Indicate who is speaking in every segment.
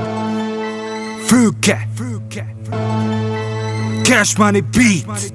Speaker 1: Fülke Cash Money Beat.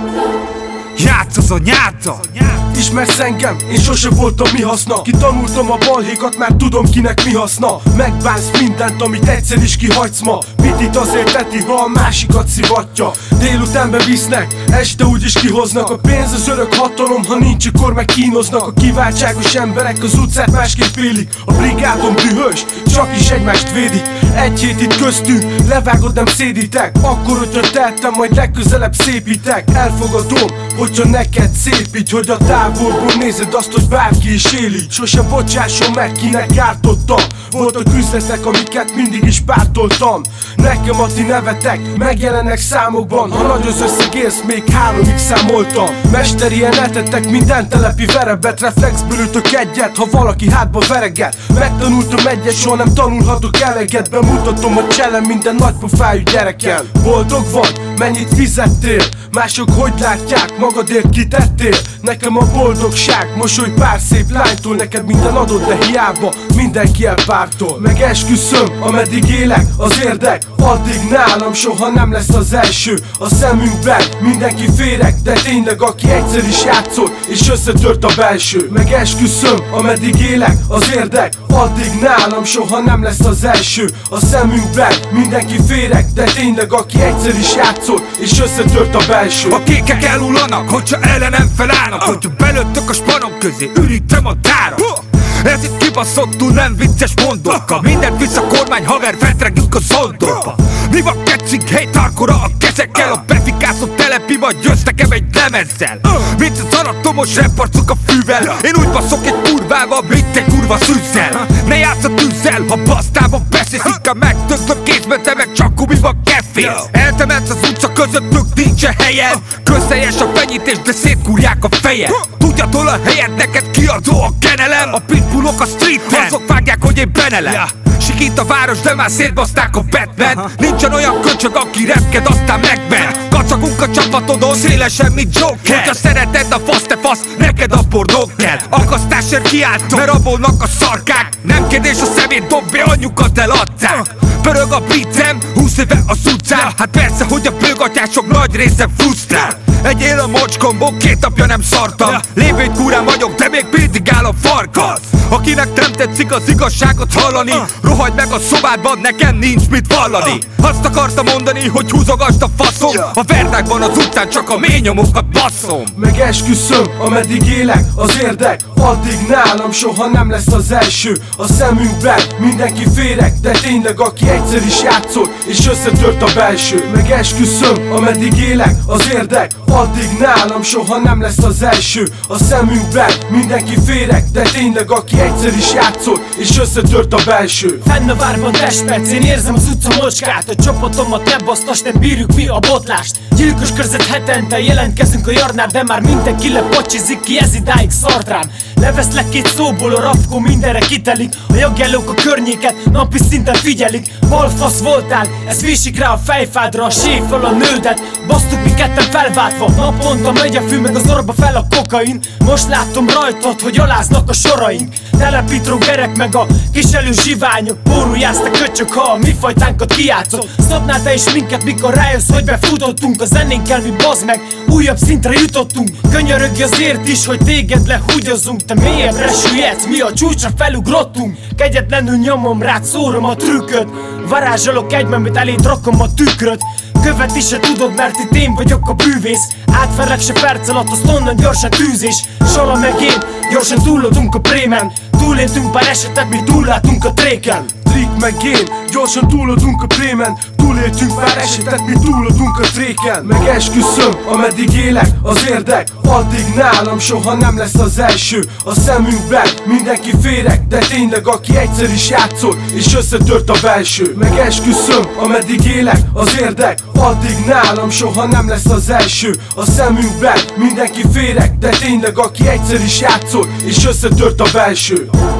Speaker 1: Játsz az anyáddal.
Speaker 2: Ismersz engem? Én sose voltam mi haszna. Kitanultam a balhékat, mert tudom kinek mi haszna. Megbánsz mindent, amit egyszer is kihagysz ma. Mit itt azért teti, ha a másikat szivatja. Délutánbe visznek, este úgyis kihoznak. A pénz az örök hatalom, ha nincs, akkor meg kínoznak. A kiváltságos emberek az utcát másképp élik. A brigádom dühös, csak is egymást védik. Egy hét itt köztünk, levágod, nem szédítek. Akkor, hogyha tettem, majd legközelebb szépítek. Elfogadom, hogyha neked szép így, hogy a távolból nézed azt, hogy bárki is éli. Sose bocsásson meg, kinek ártottam. Voltak üzletek, amiket mindig is pártoltam. Nekem a ti nevetek megjelennek számokban. Ha nagy az összeg élsz, még 3-ig számoltam. Mesterien etettek minden telepi verebet. Reflexből ütök egyet, ha valaki hátba vereget. Megtanultam egyet, soha nem tanulhatok eleget. Bemutatom a cselem minden nagypofájú gyereken. Boldog vagy? Mennyit fizettél? Mások hogy látják? Magadért kitettél? Nekem a boldogság, mosoly pár szép lánytól. Neked minden adott, de hiába mindenki elpártol. Meg esküszöm, ameddig élek, az érdek. Addig nálam soha nem lesz az első. A szemünkben mindenki féreg, de tényleg aki egyszer is játszott és összetört a belső. Meg esküszöm, ameddig élek, az érdek. Addig nálam soha nem lesz az első. A szemünkben mindenki féreg, de tényleg aki egyszer is játszott és összetört a belső.
Speaker 1: A kékek elhullanak, hogyha ellenem felállnak. Hogyha belőttök a spanom közé, ürítem a tárat. Ez itt kibaszottul nem vicces mondokkal. Mindent visz a kormány, haver, vetregjük a zondorba. Mi van kecik, hely tarkora a kezekkel. A befikászott telepi, vagy jössz nekem egy lemezzel. Mint az anatomos reparcok a fűvel. Én úgy baszok egy kurvával, mint egy kurva szűzzel. Ne játsz a tűzzel, ha basztában beszélsz. Inkább megtöklök kézben, te meg csak gumiban kefélsz. Eltemetsz az utca közöttük, nincsen helyen. Közhelyes a fenyítés, de szétkúrják a fejed. Tudjatól a helyed, neked kiadó a kenelem. A pitbullok a streeten, azok vágják, hogy én benelem. Sikít a város, de már szétbaszták a Batman. Nincsen olyan köcsög, aki repked, aztán megment. Kacagunk a csapatodon, szélesen, mint Joker. Hogyha szereted a fasz, te fasz, neked a pornó kell. Akasztásért kiáltom, mert rabolnak a szarkák. Nem kérdés, a szemét dobbe, anyukat eladták. Pörög a beatem, 20 éve az utcán. Hát persze, hogy a bőgatyások nagy része frusztrál. Egy él a mocskomból, 2 napja nem szartam. Lévénykúrán vagyok, de még mindig áll a farkas. Akinek nem tetszik az igazságot hallani, rohadj meg a szobádban, nekem nincs mit vallani. Azt akartam mondani, hogy húzogasd a faszom. A verdákban az utcán csak a mély nyomokat basszom.
Speaker 2: Meg esküszöm, ameddig élek, az érdek. Addig nálam soha nem lesz az első. A szemünkben mindenki féreg, de tényleg aki egyszer is játszott és összetört a belső. Meg esküszöm, ameddig élek, az érdek. Addig nálam soha nem lesz az első. A szemünkben mindenki féreg, de tényleg aki egyszer is játszott és összetört a belső.
Speaker 3: Fenn a várban testperc, én érzem az utca mocskát. A csapatomat ne basztas, nem bírjuk mi a botlást. Gyilkos körzet hetente, jelentkezünk a jarnál, de már mindenki lepocsizik ki, ez idáig szart rám. Leveszlek 2 szóból, a rafkó mindenre kitelik. A jogjelók a környéket napi szinten figyelik. Balfasz voltál, ez vésik rá a fejfádra. A séf föl a nődet, basztuk mi ketten felváltva. Naponta megy a fű, meg az orba fel a kokain. Most látom rajtad, hogy aláznak a soraink. Telepítro gerek meg a kiselő zsiványok. Bóruljázz te köcsök, ha a mi fajtánkat kijátszol. Szabnál te is minket, mikor rájössz, hogy befutottunk. A zenénkkel mi bazd meg, újabb szintre jutottunk. Könyörögj azért is, hogy téged lehúgyozzunk. Te mélyebbre süllyedsz, mi a csúcsra felugrottunk. Kegyetlenül nyomom rád, szórom a trükköt. Varázsolok egyben, eléd rakom a tükröt. Követni se tudod, mert itt én vagyok a bűvész. Átverlek se perc alatt, azt onnan gyorsan tűzés. Sala meg én, gyorsan túllodunk a prémen. Túléltünk pár esetet, mi túllátunk a tréken.
Speaker 2: Trik meg én, gyorsan túlodunk a prémen. Túléltünk pár esetet, mi túlodunk a tréken. Meg esküszöm, ameddig élek, az érdek. Addig nálam soha nem lesz az első. A szemünkben mindenki féreg, de tényleg aki egyszer is játszott és összetört a belső. Meg esküszöm, ameddig élek, az érdek. Addig nálam soha nem lesz az első. A szemünkben mindenki féreg, de tényleg aki egyszer is játszott és összetört a belső.